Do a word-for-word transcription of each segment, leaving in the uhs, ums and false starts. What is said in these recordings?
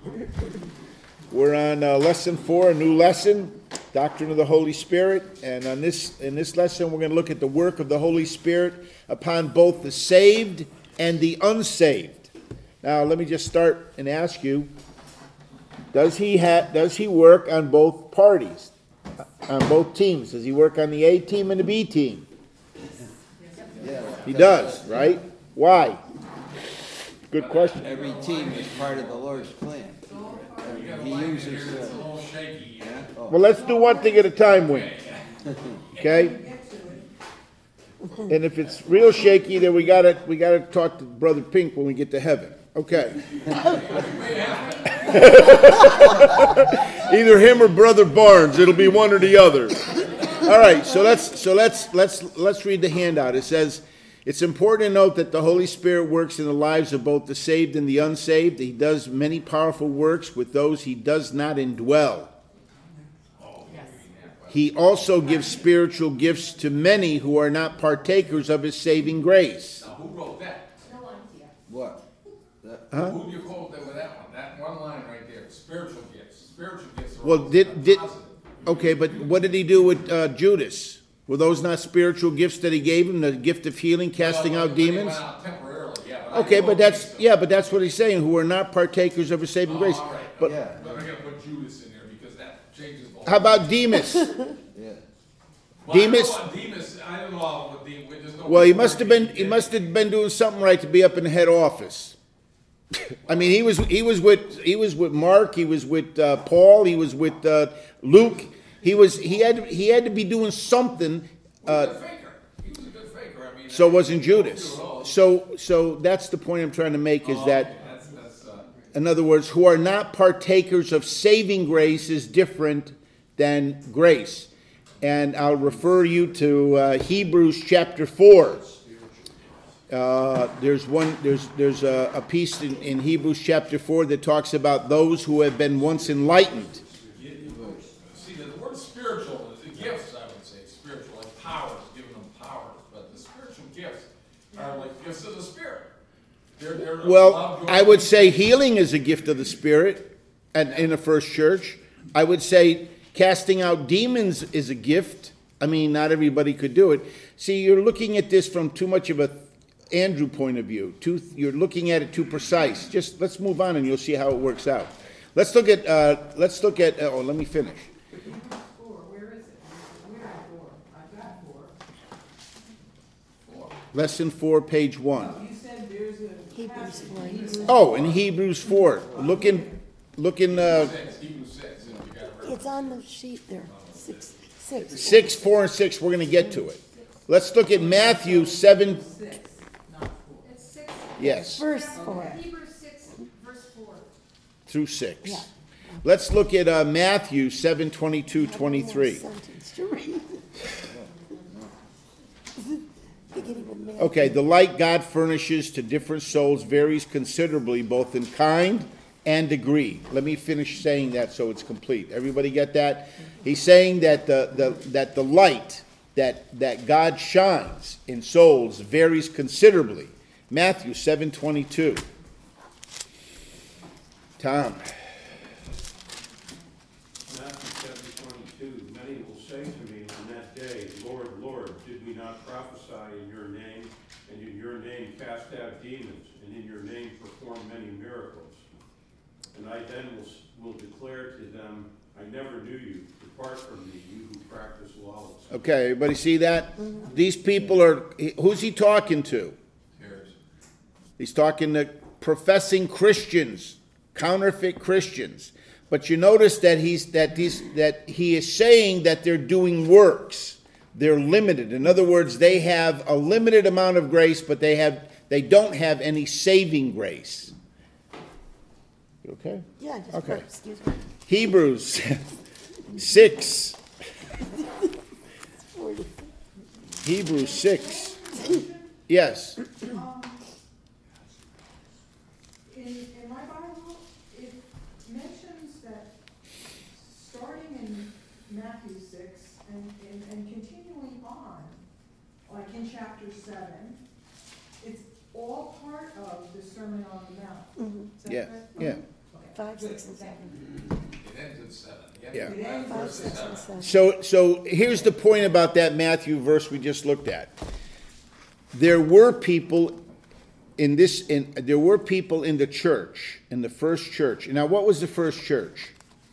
We're on uh, lesson four, a new lesson, Doctrine of the Holy Spirit. And on this, in this lesson, we're going to look at the work of the Holy Spirit upon both the saved and the unsaved. Now, let me just start and ask you, does he ha- does he work on both parties, on both teams? Does he work on the A team and the B team? Yeah. He does, right? Why? Good question. Every team is part of the Lord's plan. He uses. Uh, yeah? Oh. Well, let's do one thing at a time, Wayne. Okay? And if it's real shaky, then we gotta we gotta talk to Brother Pink when we get to heaven. Okay. Either him or Brother Barnes. It'll be one or the other. All right. So let's so let's let's let's read the handout. It says, it's important to note that the Holy Spirit works in the lives of both the saved and the unsaved. He does many powerful works with those he does not indwell. He also gives spiritual gifts to many who are not partakers of his saving grace. Now, who wrote that? What? That, Huh? Who do you quote there with that one? That one line right there, spiritual gifts. Spiritual gifts are Well, always did did positive. okay, but what did he do with uh, Judas? Were those not spiritual gifts that he gave him? The gift of healing, casting Well, out when he demons. went out temporarily, yeah, but I Okay, don't but think that's so. yeah, but that's what he's saying. Who are not partakers of his saving Oh, grace. all right. But yeah. But I gotta put Judas in there because that changes the whole. how about Demas? Yeah. Well, I know Demas? about Demas, I don't know what Demas, there's no. Well, he must have been he must have been doing something right to be up in the head office. I mean, he was he was with he was with Mark, he was with uh, Paul, he was with uh, Luke. He was he had he had to be doing something. He was a Uh, good faker. He was a good faker, I mean. so I- wasn't he don't Judas. do it all. So so that's the point I'm trying to make is Oh, that. okay, that's, that's, uh, In other words, who are not partakers of saving grace is different than grace. And I'll refer you to uh, Hebrews chapter four. Uh, there's one. There's there's a, a piece in, in Hebrews chapter four that talks about those who have been once enlightened. See, the word spiritual is the gifts, I would say, spiritual, like powers, giving them powers, but the spiritual gifts are like gifts of the Spirit. They're, they're Well, love, joy, I would peace. say healing is a gift of the Spirit, and in the first church, I would say casting out demons is a gift. I mean, not everybody could do it. See, you're looking at this from too much of a Andrew point of view. Too, you're looking at it too precise. Just let's move on, and you'll see how it works out. Let's look at. Uh, let's look at. Oh, let me finish. Four, where is it? Where is four? I've got four. Lesson four, page one. You said there's a Hebrews passage four. in Hebrews. Oh, in Hebrews four. Look in. Look in. Uh, Six, Hebrews six, you know, you gotta remember. It's on the sheet there. Six, six. six, four, and six. We're going to get to it. Let's look at Matthew seven. Six, not four. It's six. Yes, Verse four. Hebrews six, verse four. through six. Yeah. Let's look at uh, Matthew seven, twenty-two, twenty-three. Sentence to read. Beginning with Matthew. Okay, the light God furnishes to different souls varies considerably, both in kind and degree. Let me finish saying that so it's complete. Everybody get that? He's saying that the, the that the light that that God shines in souls varies considerably. Matthew seven twenty-two. Tom. Matthew seven twenty-two, many will say to me on that day, Lord, Lord, did we not prophesy in your name, and in your name cast out demons, and in your name perform many miracles? And I then will, will declare to them, I never knew you. Depart from me, you who practice lawlessness. Okay, everybody see that? These people are, who's he talking to? Here's- He's talking to professing Christians, counterfeit Christians. But you notice that he's that he's that he is saying that they're doing works. They're limited. In other words, they have a limited amount of grace, but they have they don't have any saving grace. You okay? Yeah, just, Okay. excuse me. Hebrews six. Forty. Hebrews six. Yes. Um, In, in my Bible, it mentions that starting in Matthew six and, and, and continuing on, like in chapter seven, it's all part of the Sermon on the Mount. Mhm. Is that Yeah, correct? yeah. Okay. Five, six, and seven. It ends in seven. The end Yeah. of It ends the Five, verse is six, seven. and seven. So, so here's the point about that Matthew verse we just looked at. There were people in this, in, there were people in the church, in the first church. Now, what was the first church?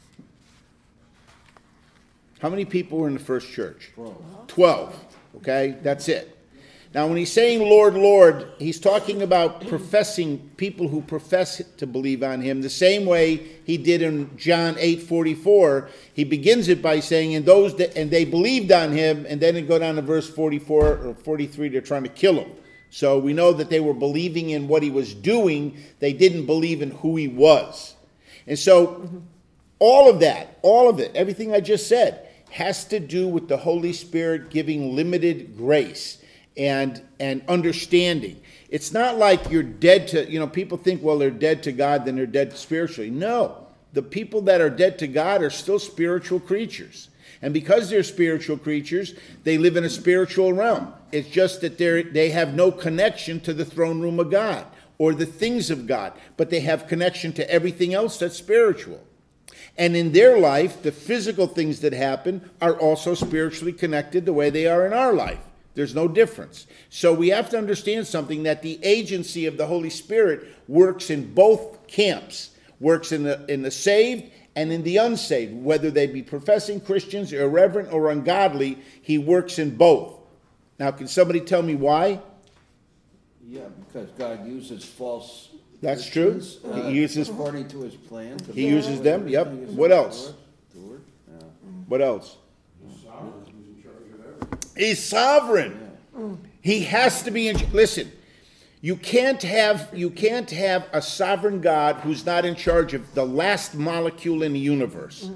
How many people were in the first church? Twelve. Okay, that's it. Now, when he's saying Lord, Lord, he's talking about professing, people who profess to believe on him, the same way he did in John eight forty-four. He begins it by saying, and those that, and they believed on him, and then it go down to verse forty-four or forty-three, they're trying to kill him. So we know that they were believing in what he was doing. They didn't believe in who he was. And so all of that, all of it, everything I just said, has to do with the Holy Spirit giving limited grace and and understanding. It's not like you're dead to, you know, people think, well, they're dead to God, then they're dead spiritually. No, the people that are dead to God are still spiritual creatures. And because they're spiritual creatures, they live in a spiritual realm. It's just that they they have no connection to the throne room of God or the things of God, but they have connection to everything else that's spiritual. And in their life, the physical things that happen are also spiritually connected the way they are in our life. There's no difference. So we have to understand something, that the agency of the Holy Spirit works in both camps, works in the in the saved and in the unsaved, whether they be professing Christians, irreverent, or ungodly. He works in both. Now, can somebody tell me why? Yeah, because God uses false. That's true. Christians, He uh, uses- according to his plan. to He make uses sure them, yep. everything is What else? restored, restored, yeah. What else? The sovereign who's in charge of everything. He's sovereign. He has to be in. Listen, you can't have you can't have a sovereign God who's not in charge of the last molecule in the universe.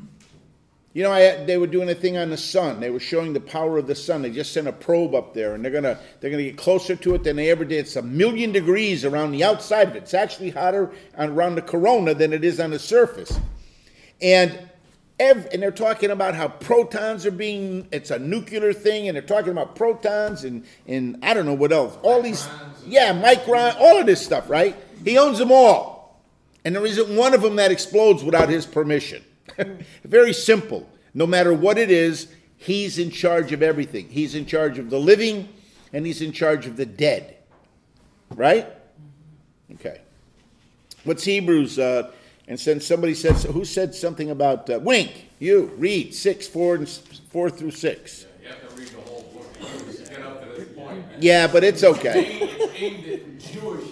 You know, I, they were doing a thing on the sun. They were showing the power of the sun. They just sent a probe up there, and they're gonna they're gonna get closer to it than they ever did. It's a million degrees around the outside of it. It's actually hotter around the corona than it is on the surface. And Every, and they're talking about how protons are being, it's a nuclear thing, and they're talking about protons and, and I don't know what else. All these, yeah, micron, all of this stuff, right? He owns them all. And there isn't one of them that explodes without his permission. Very simple. No matter what it is, he's in charge of everything. He's in charge of the living, and he's in charge of the dead. Right? Okay. What's Hebrews, uh, and since somebody said, who said something about, uh, Wink, you, read six, four, and four through six. Yeah, you have to read the whole book to get up to this point. Yeah, but it's okay. It's aimed at Jewish,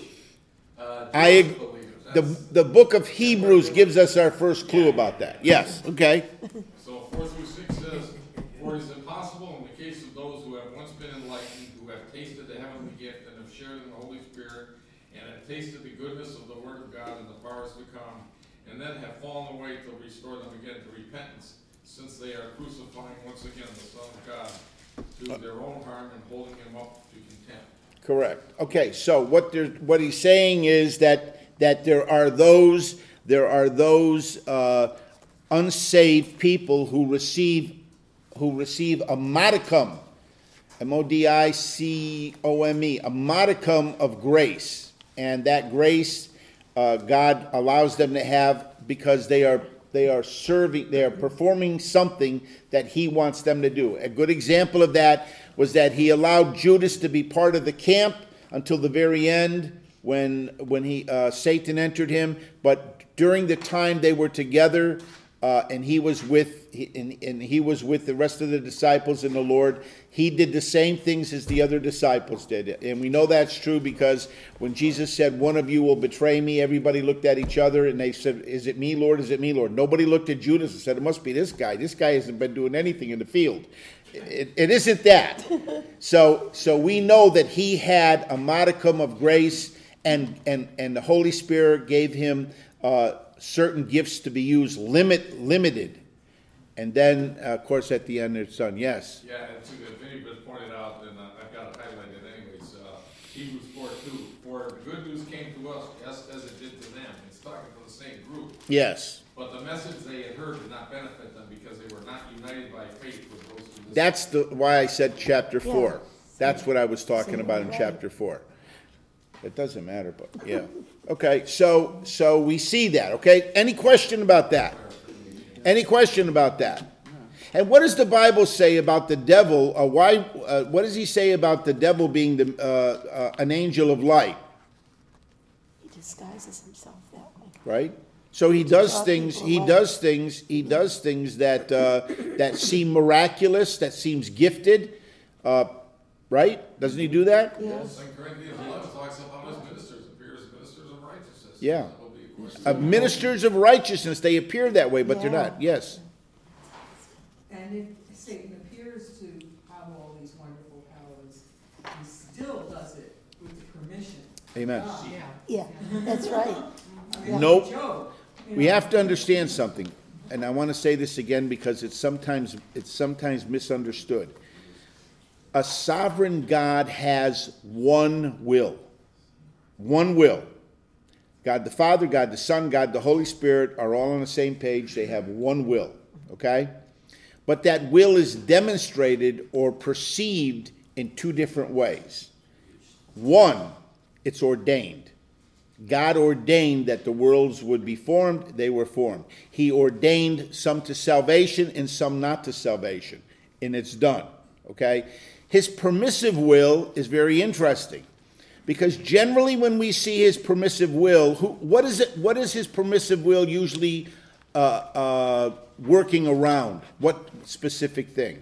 uh, I, Jewish believers. the, That's- the book of Hebrews gives us our first clue about that. Yes, okay. So four through six says, for it is impossible in the case of those who have once been enlightened, who have tasted the heavenly gift and have shared in the Holy Spirit, and have tasted the goodness of the word of God and the powers to come, and then have fallen away to restore them again to repentance, since they are crucifying once again the Son of God to their own harm and holding him up to contempt. Correct. Okay, so what there, what he's saying is that that there are those there are those uh, unsaved people who receive who receive a modicum, M O D I C O M E, a modicum of grace, and that grace uh, God allows them to have because they are they are serving, they are performing something that He wants them to do. A good example of that was that He allowed Judas to be part of the camp until the very end, when when he uh, Satan entered him. But during the time they were together, uh, and he was with he, and, and he was with the rest of the disciples and the Lord, he did the same things as the other disciples did. And we know that's true because when Jesus said, "One of you will betray me," everybody looked at each other and they said, "Is it me, Lord? Is it me, Lord?" Nobody looked at Judas and said, "It must be this guy. This guy hasn't been doing anything in the field." It, it isn't that. So, so we know that he had a modicum of grace, and and and the Holy Spirit gave him uh, certain gifts to be used, limit limited. And then, uh, of course, at the end, it's done. Yes. Yeah, and to the Vinny pointed out, and uh, I've got it highlighted anyways, uh, Hebrews four two, for the good news came to us just as it did to them. It's talking to the same group. Yes. But the message they had heard did not benefit them because they were not united by faith with those who listened. That's the why I said chapter four. Yeah. That's what I was talking Same about in way. chapter four. It doesn't matter, but yeah. Okay, so, so we see that, okay? Any question about that? Any question about that? And what does the Bible say about the devil? Uh, why? Uh, what does he say about the devil being the, uh, uh, an angel of light? He disguises himself that way. Right? So he does draw things. people He away. does things. He does things that uh, that seem miraculous. That seems gifted. Uh, right? Doesn't he do that? Yes. Second Corinthians eleven talks about his ministers, appear as ministers of righteousness. Yeah. That will be a question. Uh, ministers of righteousness. They appear that way, but they're Yeah. not. Yes. And if Satan appears to have all these wonderful powers, he still does it with the permission of Amen. God. Yeah, that's right. I mean, Nope. Job, you We know, have to understand something, and I want to say this again because it's sometimes it's sometimes misunderstood. A sovereign God has one will. One will. God the Father, God the Son, God the Holy Spirit are all on the same page. They have one will, okay? But that will is demonstrated or perceived in two different ways. One, it's ordained. God ordained that the worlds would be formed, they were formed. He ordained some to salvation and some not to salvation, and it's done, okay? His permissive will is very interesting, because generally when we see his permissive will, who, what is it? What is his permissive will usually uh, uh, working around? What specific thing?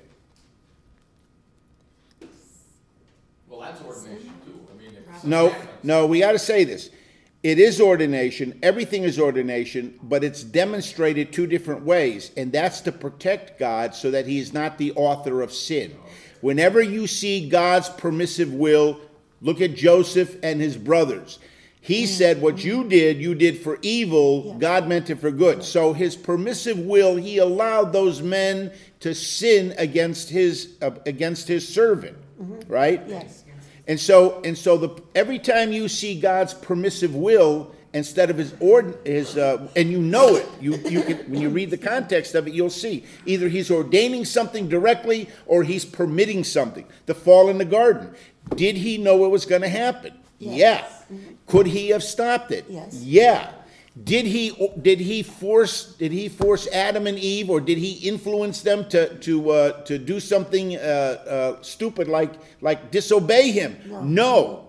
Well, that's ordination too. I mean, it's No, commandments. no, we got to say this. It is ordination. Everything is ordination, but it's demonstrated two different ways, and that's to protect God so that he is not the author of sin. Whenever you see God's permissive will, look at Joseph and his brothers. He said, what you did, you did for evil. Yeah. God meant it for good. So his permissive will, he allowed those men to sin against his uh, against his servant, right? Yes. And so, and so, the every time you see God's permissive will instead of his ord, his, uh, and you know it, you you can when you read the context of it, you'll see either he's ordaining something directly or he's permitting something. The fall in the garden, did he know it was going to happen? Yes. Yeah. Could he have stopped it? Yes. Yeah. Did he did he force did he force Adam and Eve, or did he influence them to to uh, to do something uh, uh, stupid like like disobey him? No. No,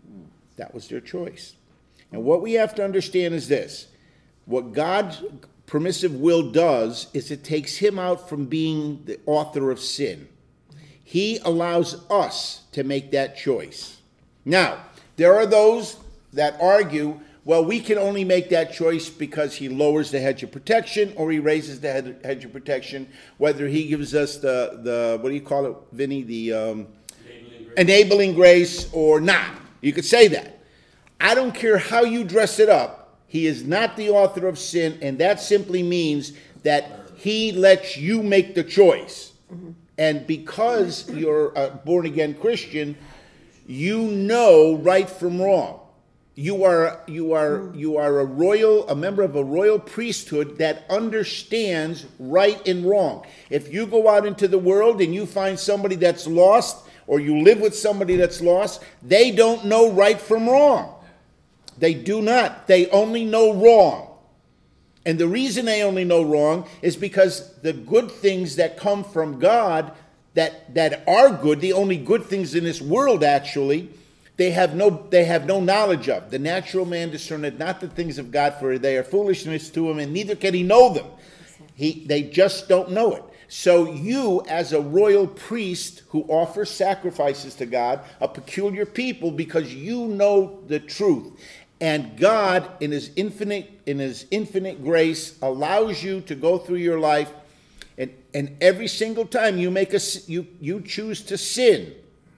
that was their choice. And what we have to understand is this: what God's permissive will does is it takes him out from being the author of sin. He allows us to make that choice. Now, there are those that argue, well, we can only make that choice because he lowers the hedge of protection or he raises the head- hedge of protection, whether he gives us the, the what do you call it, Vinny, the um, enabling, grace. enabling grace or not. You could say that. I don't care how you dress it up. He is not the author of sin, and that simply means that he lets you make the choice. Mm-hmm. And because you're a born-again Christian, you know right from wrong. You are you are you are a royal, a member of a royal priesthood that understands right and wrong. If you go out into the world and you find somebody that's lost, or you live with somebody that's lost, they don't know right from wrong. They do not. They only know wrong. And the reason they only know wrong is because the good things that come from God, that that are good, the only good things in this world actually, They have no they have no knowledge of. The natural man discerneth not the things of God, for they are foolishness to him, and neither can he know them. He they just don't know it. So you, as a royal priest who offers sacrifices to God, a peculiar people, because you know the truth. And God, in his infinite, in his infinite grace, allows you to go through your life, and, and every single time you make a you you choose to sin.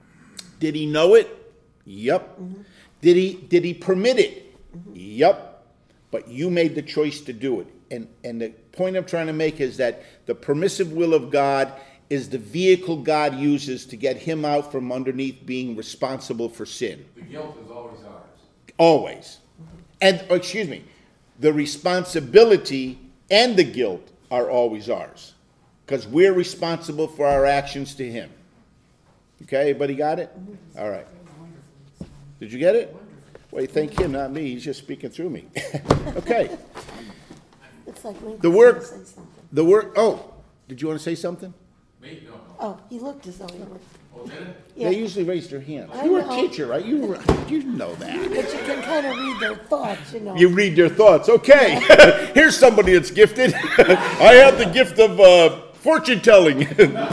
Did he know it? Yep. Mm-hmm. Did he did he permit it? Mm-hmm. Yep. But you made the choice to do it. And and the point I'm trying to make is that the permissive will of God is the vehicle God uses to get him out from underneath being responsible for sin. The guilt is always ours. Always. Mm-hmm. And oh, excuse me, the responsibility and the guilt are always ours. Because we're responsible for our actions to him. Okay, everybody got it? Mm-hmm. All right. Did you get it? Well, you thank him, not me. He's just speaking through me. Okay. It's like Lincoln's The work- gonna say something. The word, oh, did you want to say something? Me, no, no. Oh, he looked as though he would. Oh, did it? Yeah, They usually raise their hand. I You were a know. teacher, right? You were, you know that. but you can kind of read their thoughts, you know. You read their thoughts. Okay. Here's somebody that's gifted. I have the gift of uh, fortune telling.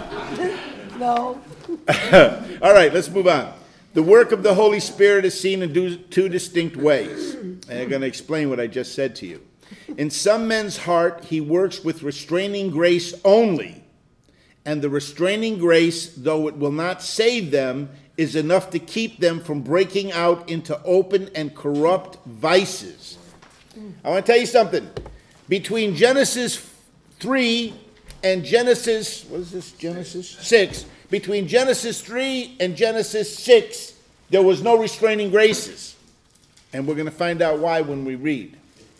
No, All right, let's move on. The work of the Holy Spirit is seen in do- two distinct ways. And I'm going to explain what I just said to you. In some men's heart, he works with restraining grace only. And the restraining grace, though it will not save them, is enough to keep them from breaking out into open and corrupt vices. I want to tell you something. Between Genesis three and Genesis, what is this, Genesis six, between Genesis three and Genesis six, there was no restraining graces. And we're going to find out why when we read.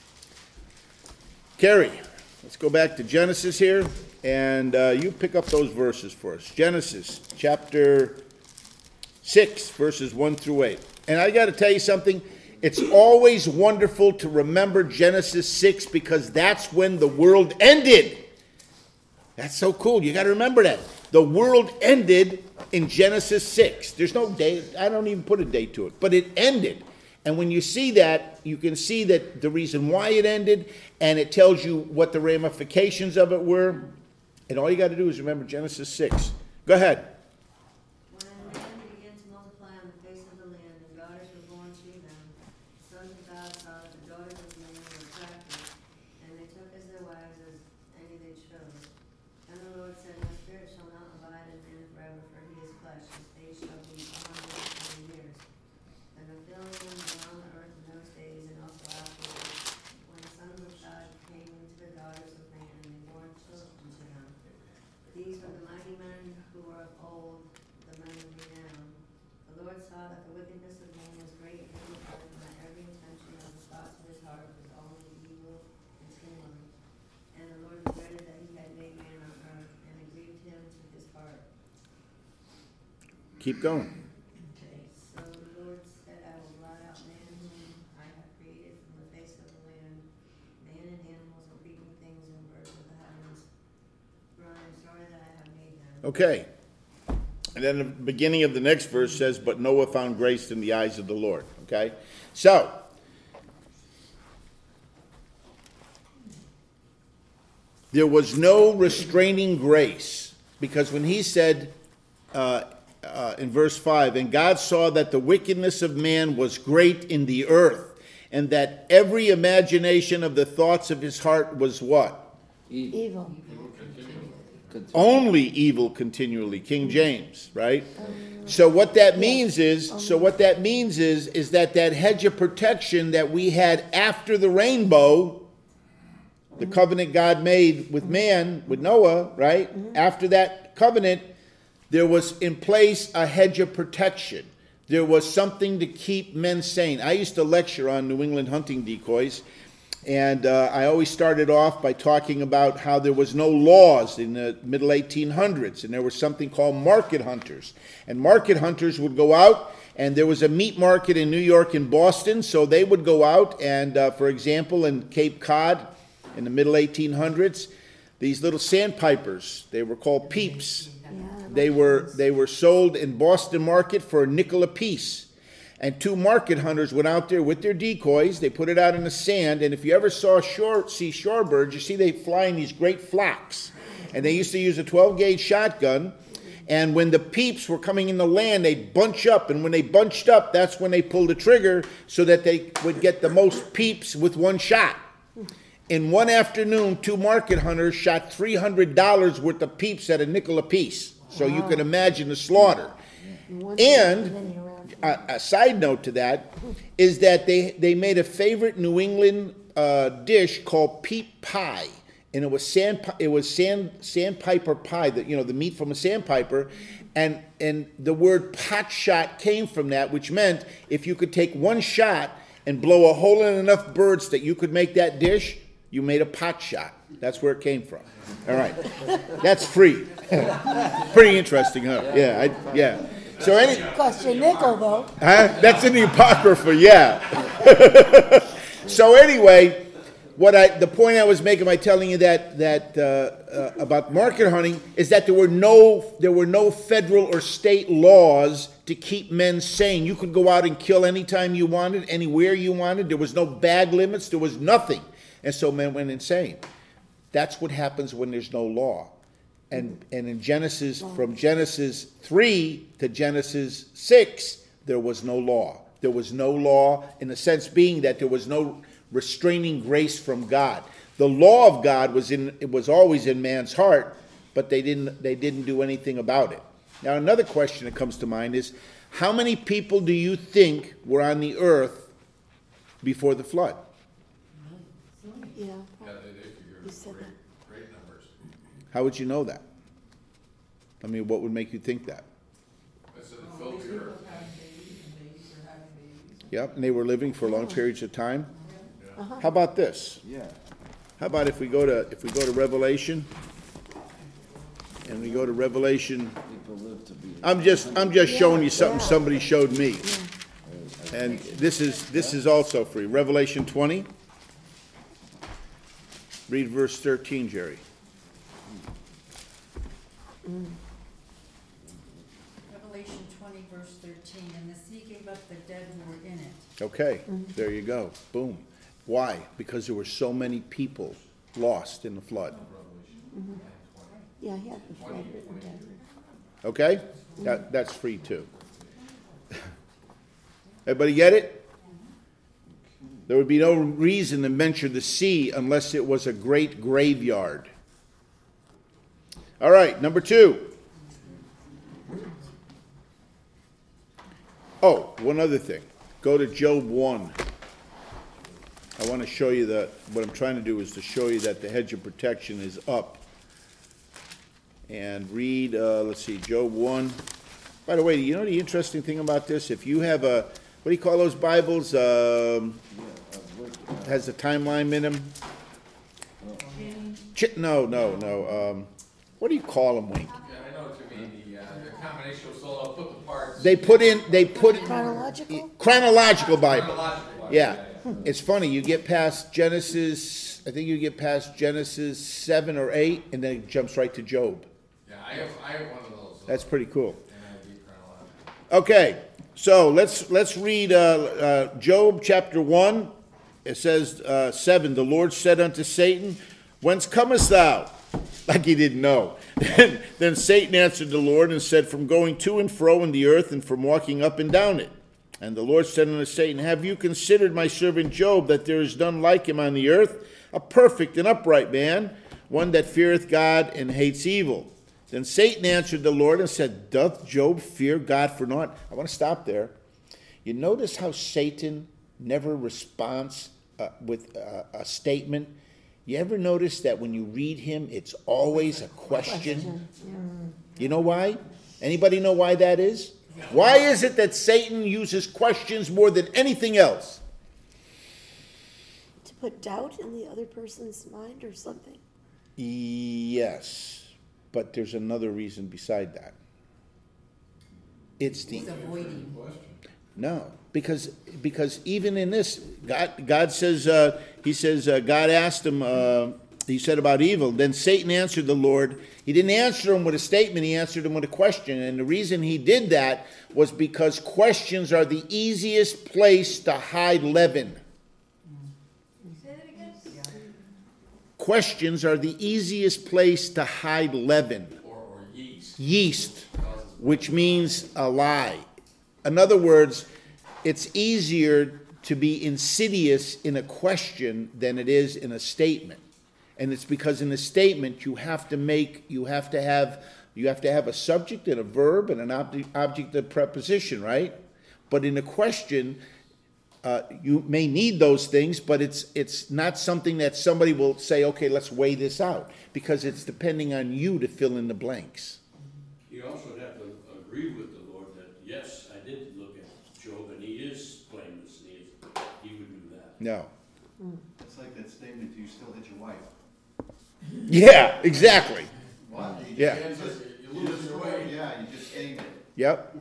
Carrie, let's go back to Genesis here, and uh, you pick up those verses for us. Genesis chapter six, verses one through eight. And I got to tell you something. It's always wonderful to remember Genesis six because that's when the world ended. That's so cool. You got to remember that. The world ended in Genesis six. There's no date. I don't even put a date to it. But it ended. And when you see that, you can see that the reason why it ended, and it tells you what the ramifications of it were. And all you got to do is remember Genesis six. Go ahead. When man began to multiply on the face of the land, and daughters were born to them, the sons of God saw that the daughters of man were attractive, and they took as their wives as any they chose. And the Lord said, My spirit shall not abide in man forever, for he is flesh, his days shall be a hundred and twenty years. And the filling were on the earth in those days, and also afterwards, when the sons of God came into the daughters of man, and they bore children to them. These were the mighty men who were of old, the men of renown. The Lord saw that the wickedness of man was great in the earth, and that every intention of the thoughts of his heart was only evil continually. And the Lord regretted that he had made man on earth, and it grieved him to his heart. Keep going. So the Lord said, I will blot out man whom I have created from the face of the land, man and animals and creeping things and birds of the heavens, for I am sorry that I have made them. Okay. And then the beginning of the next verse says, But Noah found grace in the eyes of the Lord. Okay? So, there was no restraining grace. Because when he said uh, uh, in verse five, And God saw that the wickedness of man was great in the earth, and that every imagination of the thoughts of his heart was what? evil. Only evil continually, King James, right? So what that means is, so what that means is, is that that hedge of protection that we had after the rainbow, the covenant God made with man, with Noah, right? After that covenant, there was in place a hedge of protection. There was something to keep men sane. I used to lecture on New England hunting decoys, and uh, I always started off by talking about how there was no laws in the middle eighteen hundreds, and there was something called market hunters. And market hunters would go out, and there was a meat market in New York and Boston, so they would go out, and uh, for example, in Cape Cod in the middle eighteen hundreds, these little sandpipers, they were called peeps. They were, they were sold in Boston market for a nickel apiece. And two market hunters went out there with their decoys. They put it out in the sand. And if you ever saw shore, see shorebirds, you see they fly in these great flocks. And they used to use a twelve gauge shotgun. And when the peeps were coming in the land, they'd bunch up. And when they bunched up, that's when they pulled the trigger so that they would get the most peeps with one shot. In one afternoon, two market hunters shot three hundred dollars worth of peeps at a nickel apiece. So you can imagine the slaughter. And a, a side note to that is that they, they made a favorite New England uh, dish called peep pie, and it was sand it was sand sandpiper pie, that you know the meat from a sandpiper, and and the word pot shot came from that, which meant if you could take one shot and blow a hole in enough birds that you could make that dish, you made a pot shot. That's where it came from. All right, that's free. Pretty interesting, huh? Yeah, I, yeah. So any, Cost you a nickel, though. huh? That's in the Apocrypha, yeah. So anyway, what I, the point I was making by telling you that, that, uh, uh, about market hunting is that there were no, there were no federal or state laws to keep men sane. You could go out and kill anytime you wanted, anywhere you wanted. There was no bag limits, there was nothing. And so men went insane. That's what happens when there's no law. And, and in Genesis, from Genesis three to Genesis six, there was no law. There was no law in the sense being that there was no restraining grace from God. The law of God was in, it was always in man's heart, but they didn't, they didn't do anything about it. Now, another question that comes to mind is, how many people do you think were on the earth before the flood? Yeah. Yeah, they, they figure You said great, great numbers. How would you know that? I mean, what would make you think that? I said it All filled these the people earth. having babies and babies are having babies. Yep, and they were living for long periods of time. Uh-huh. How about this? Yeah. How about if we go to, if we go to Revelation, and we go to Revelation, People live to be. I'm just, I'm just showing you something somebody showed me. And this is, this is also free. Revelation twenty. Read verse thirteen, Jerry. Revelation twenty, verse thirteen, and the sea gave up the dead who were in it. Okay, there you go. Boom. Why? Because there were so many people lost in the flood. Yeah, yeah, the flood written down. Okay? That, that's free too. Everybody get it? There would be no reason to mention the sea unless it was a great graveyard. All right, number two. Oh, one other thing. Go to Job one. I want to show you that, what I'm trying to do is to show you that the hedge of protection is up. And read, uh, let's see, Job one. By the way, you know the interesting thing about this? If you have a, what do you call those Bibles? Um, has a timeline in them? Ch- no, no, no. Um, what do you call them, Wink? Yeah, I know what you mean, the, uh, the combination of, so they'll put the parts. They put in, they put, Chronological? chronological Bible. Chronological, like, Yeah. It's funny, you get past Genesis, I think you get past Genesis seven or eight, and then it jumps right to Job. Yeah, I have, I have one of those. uh, That's pretty cool. And I do chronological. Okay, so let's, let's read uh, uh, Job chapter one. It says, uh, seven, the Lord said unto Satan, whence comest thou? Like he didn't know. Then Satan answered the Lord and said, from going to and fro in the earth and from walking up and down it. And the Lord said unto Satan, have you considered my servant Job, that there is none like him on the earth, a perfect and upright man, one that feareth God and hates evil? Then Satan answered the Lord and said, doth Job fear God for naught? I want to stop there. You notice how Satan never responds uh, with uh, a statement? You ever notice that when you read him, it's always a question? You know why? Anybody know why that is? Why is it that Satan uses questions more than anything else? To put doubt in the other person's mind or something? Yes, but there's another reason beside that. It's the He's avoiding. no, because because even in this, God God says uh, he says uh, God asked him. Uh, he said about evil. Then Satan answered the Lord. He didn't answer him with a statement. He answered him with a question. And the reason he did that was because questions are the easiest place to hide leaven. Say that again? Questions are the easiest place to hide leaven. Or, or yeast. Yeast, which means a lie. In other words, it's easier to be insidious in a question than it is in a statement. And it's because in a statement you have to make, you have to have, you have to have a subject and a verb and an object, object and preposition, right? But in a question, uh, you may need those things, but it's it's not something that somebody will say, okay, let's weigh this out, because it's depending on you to fill in the blanks. You also have to agree with the Lord that, yes, I did look at Job, and he is blameless, and he, is, he would do that. No. It's like that statement, do you still hit your wife? Yeah, exactly. What? You Yeah. just- You lose your way. Yeah, you just aimed it. Yep.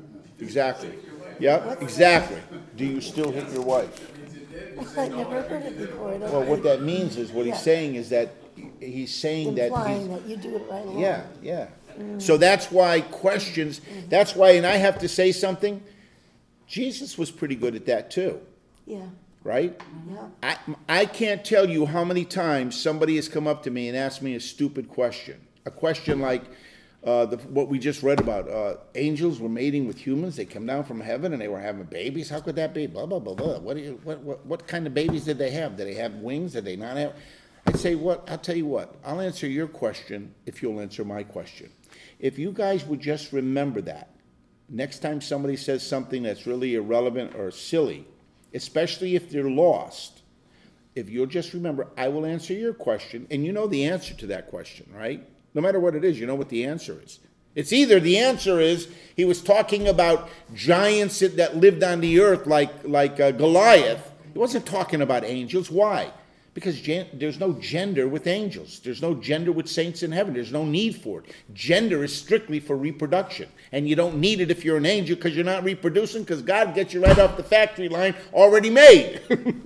exactly. Yep, exactly. Do you still hit your wife? I never heard it before. I don't Well, what think- that means is, what he's Yeah. saying is that he's saying that Implying he's, that you do it right along. yeah, yeah. So that's why questions, that's why, and I have to say something, Jesus was pretty good at that too, Yeah, right? yeah. I, I can't tell you how many times somebody has come up to me and asked me a stupid question. A question like uh, the, what we just read about. Uh, angels were mating with humans. They come down from heaven and they were having babies. How could that be? Blah, blah, blah, blah. What, do you, what, what, what kind of babies did they have? Did they have wings? Did they not have? I'd say, what? I'll tell you what. I'll answer your question if you'll answer my question. If you guys would just remember that, next time somebody says something that's really irrelevant or silly, especially if they're lost, if you'll just remember, I will answer your question, and you know the answer to that question, right? No matter what it is, you know what the answer is. It's either the answer is he was talking about giants that lived on the earth like, like uh, Goliath. He wasn't talking about angels. Why? Because gen- there's no gender with angels. There's no gender with saints in heaven. There's no need for it. Gender is strictly for reproduction. And you don't need it if you're an angel because you're not reproducing, because God gets you right off the factory line already made.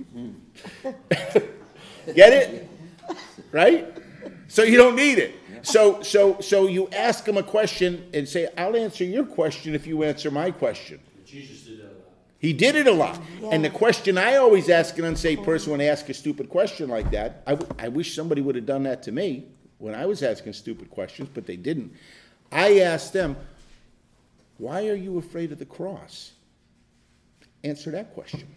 Get it? Right? So you don't need it. So, so, so you ask him a question and say, I'll answer your question if you answer my question. Jesus did that a lot. He did it a lot. Yeah. And the question I always ask an unsaved person when they ask a stupid question like that, I, w- I wish somebody would have done that to me when I was asking stupid questions, but they didn't. I asked them, why are you afraid of the cross? Answer that question.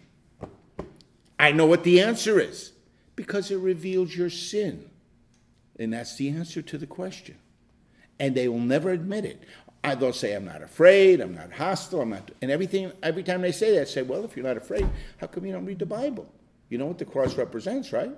I know what the answer is. Because it reveals your sin. And that's the answer to the question. And they will never admit it. I, they'll say, I'm not afraid, I'm not hostile, I'm not... And everything, every time they say that, I say, well, if you're not afraid, how come you don't read the Bible? You know what the cross represents, right?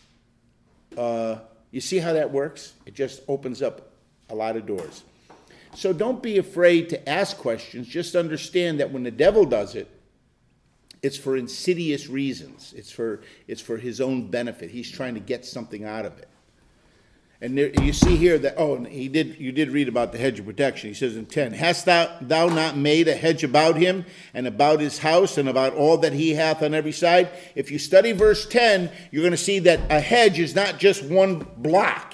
Uh, you see how that works? It just opens up a lot of doors. So don't be afraid to ask questions. Just understand that when the devil does it, it's for insidious reasons. It's for, it's for his own benefit. He's trying to get something out of it. And there, you see here that, oh, and he did, you did read about the hedge of protection. He says in ten, hast thou, thou not made a hedge about him and about his house and about all that he hath on every side? If you study verse ten, you're going to see that a hedge is not just one block.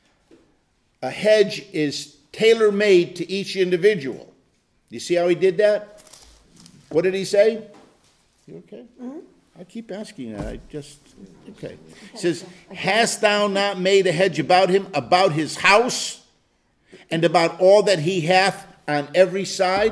A hedge is tailor-made to each individual. You see how he did that? What did he say? You okay? Mm-hmm. I keep asking that. I just, okay. It says, hast thou not made a hedge about him, about his house, and about all that he hath on every side?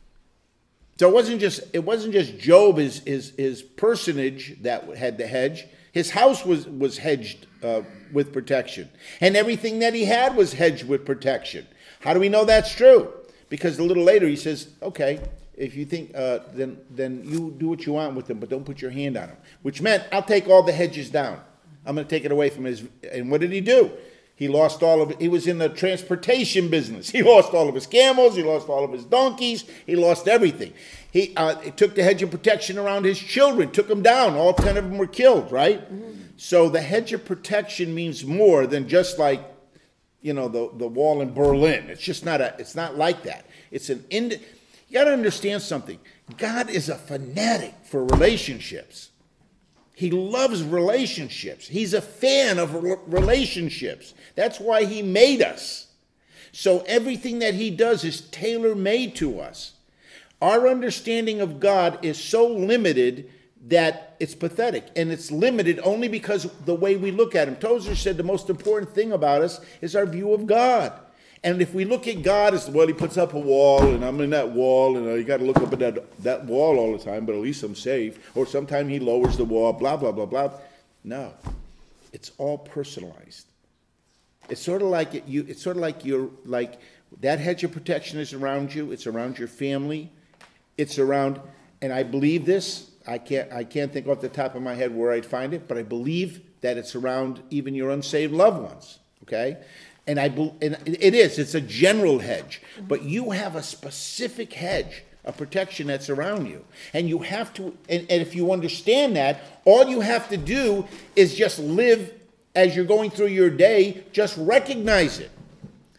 So it wasn't just, it wasn't just Job, his, his, his personage that had the hedge. His house was, was hedged uh, with protection. And everything that he had was hedged with protection. How do we know that's true? Because a little later he says, okay, if you think, uh, then then you do what you want with them, but don't put your hand on them. Which meant, I'll take all the hedges down. I'm going to take it away from his... And what did he do? He lost all of it. He was in the transportation business. He lost all of his camels. He lost all of his donkeys. He lost everything. He, uh, he took the hedge of protection around his children, took them down. All ten of them were killed, right? Mm-hmm. So the hedge of protection means more than just like, you know, the, the wall in Berlin. It's just not a... It's not like that. It's an... Ind- You got to understand something. God is a fanatic for relationships. He loves relationships. He's a fan of relationships. That's why he made us. So everything that he does is tailor-made to us. Our understanding of God is so limited that it's pathetic. And it's limited only because of the way we look at him. Tozer said the most important thing about us is our view of God. And if we look at God as, well, he puts up a wall, and I'm in that wall, and uh, you got to look up at that, that wall all the time, but at least I'm safe. Or sometimes he lowers the wall, blah, blah, blah, blah. No. It's all personalized. It's sort of like it, you. It's sort of like you're, like that hedge of protection is around you. It's around your family. It's around, and I believe this. I can't, I can't think off the top of my head where I'd find it, but I believe that it's around even your unsaved loved ones, okay? And I, and it is, it's a general hedge, but you have a specific hedge, a protection that's around you. And you have to, and, and if you understand that, all you have to do is just live as you're going through your day, just recognize it.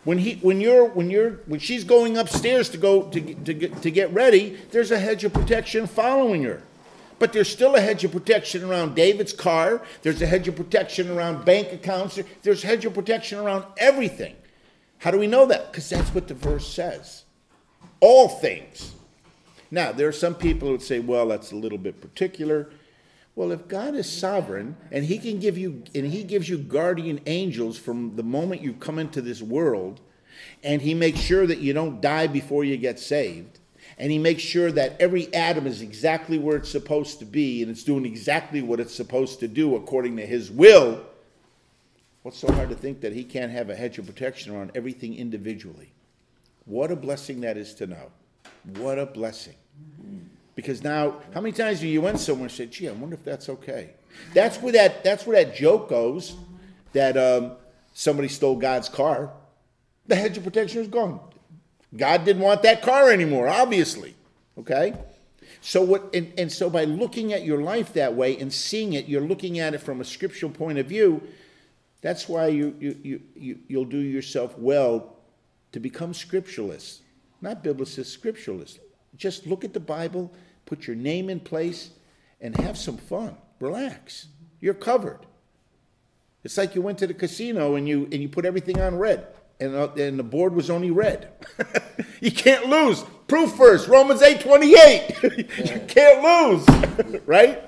When he, when you're, when you're, when she's going upstairs to go to get- to get, to get ready, there's a hedge of protection following her. But there's still a hedge of protection around David's car. There's a hedge of protection around bank accounts. There's a hedge of protection around everything. How do we know that? Because that's what the verse says. All things. Now, there are some people who would say, well, that's a little bit particular. Well, if God is sovereign and he can give you, and he gives you guardian angels from the moment you come into this world, and he makes sure that you don't die before you get saved, and he makes sure that every atom is exactly where it's supposed to be, and it's doing exactly what it's supposed to do according to his will, what's so hard to think that he can't have a hedge of protection around everything individually? What a blessing that is to know. What a blessing. Because now, how many times have you went somewhere and said, gee, I wonder if that's okay? That's where that, that's where that joke goes, that um, somebody stole God's car. The hedge of protection is gone. God didn't want that car anymore, obviously. Okay? So what? And, and so by looking at your life that way and seeing it, you're looking at it from a scriptural point of view. That's why you, you, you, you, you'll do yourself well to become scripturalists. Not biblicists, scripturalists. Just look at the Bible, put your name in place, and have some fun. Relax. You're covered. It's like you went to the casino and you and you put everything on red, and, uh, and the board was only red. You can't lose. Proof first. Romans eight twenty-eight. You can't lose. Right?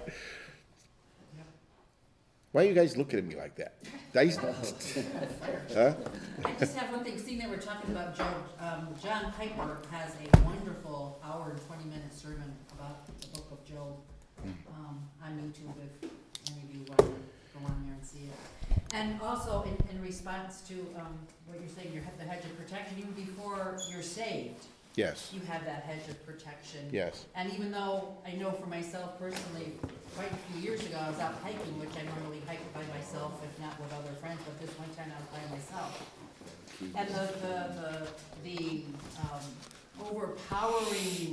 Why are you guys looking at me like that? I used to, huh? I just have one thing, seeing that we're talking about Job, um, John Piper has a wonderful hour and twenty minute sermon about the book of Job, um, on YouTube, if any of you want to go on there and see it. And also, in, in response to, um, what you're saying, you have the hedge of protection, even before you're saved, Yes. you have that hedge of protection. Yes. And even though I know for myself personally, quite a few years ago, I was out hiking, which I normally hike by myself, if not with other friends, but this one time I was by myself. And the, the, the, the, um, overpowering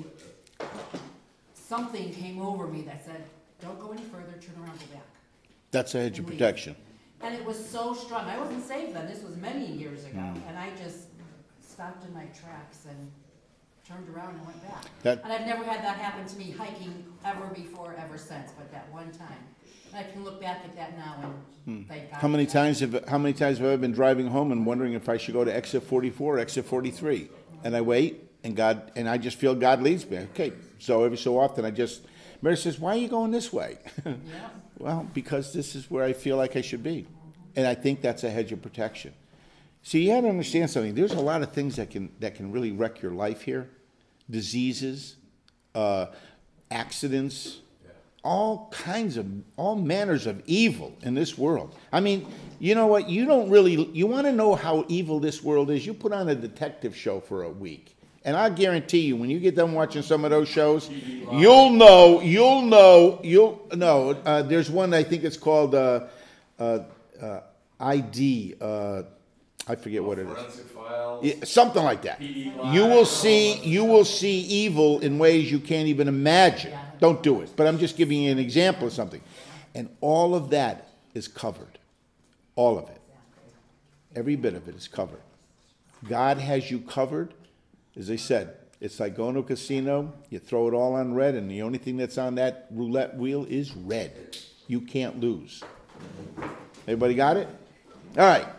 something came over me that said, don't go any further, turn around, go back. That's a hedge of protection. And it was so strong. I wasn't saved then, this was many years ago, Mm. and I just stopped in my tracks and turned around and went back. That- And I've never had that happen to me hiking ever before, ever since, but that one time. And I can look back at that now and thank God. How many for that. times have how many times have I been driving home and wondering if I should go to exit forty-four or exit forty-three? And I wait, and God, and I just feel God leads me. Okay, so every so often I just, Mary says, "Why are you going this way?" Yeah. Well, because this is where I feel like I should be, and I think that's a hedge of protection. See, you have to understand something. There's a lot of things that can that can really wreck your life here, diseases, uh, accidents. All kinds of, all manners of evil in this world. I mean, you know what? You don't really, you want to know how evil this world is? You put on a detective show for a week. And I guarantee you, when you get done watching some of those shows, you'll know, you'll know, you'll know. Uh, there's one, I think it's called uh, uh, uh, I D. Uh, I forget what it is. Forensic files. Yeah, something like that. P D You will see, you will see evil in ways you can't even imagine. Don't do it. But I'm just giving you an example of something. And all of that is covered. All of it. Every bit of it is covered. God has you covered. As I said, it's like going to a casino. You throw it all on red, and the only thing that's on that roulette wheel is red. You can't lose. Everybody got it? All right.